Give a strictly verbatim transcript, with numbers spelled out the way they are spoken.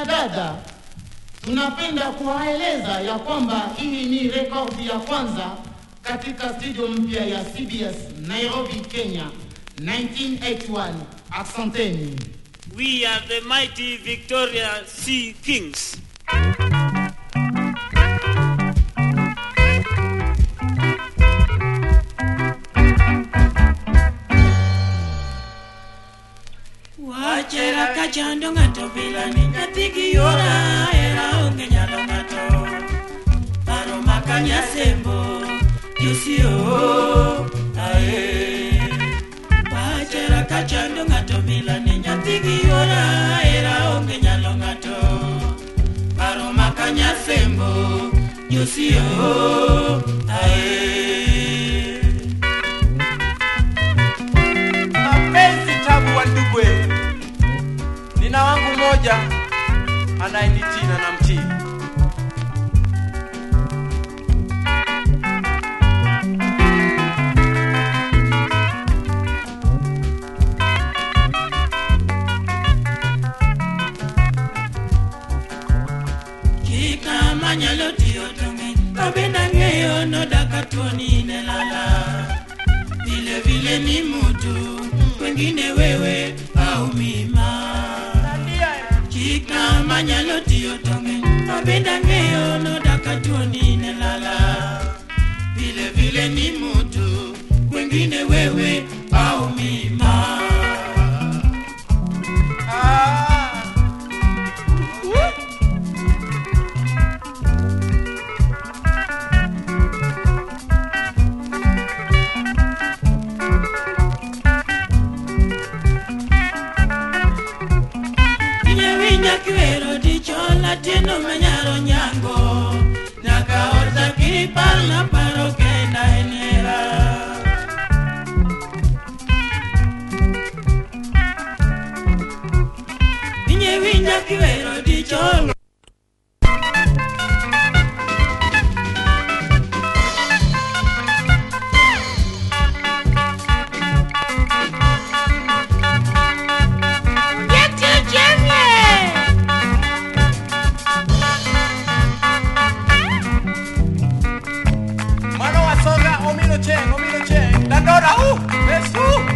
kina dada, tunapenda kuwaeleza ya kwamba hii ni rekodi ya kwanza katika studio mpya ya C B S Nairobi, Kenya, nineteen eighty-one. Asanteni. We are the mighty Victoria Sea Kings. Wachera kachando ngato bila ni nyatigi yora era onge nyalo ngato paro makanya sembo yusio ae. Wachera kachando ngato bila ni nyatigi yora era onge nyalo ngato paro makanya sembo yusio ae. Nina wangu moja anayenitii na namtii. Kika manyalo tiyo tonge kabenda ngeyo no dakatuoni nelala. Vile vile ni mutu wengine wewe au mima. Kika manyalo tiyo tonge kabenda ngeyo no dakatuoni nelala. Vile vile ni mutu wengine wewe au mima. Kiwero di chola tino manyaro nyango Naka orta kiripal na paro kenda enera. Inye winya kiwero di chola Omino cheng, omino cheng, dandora uh, besu.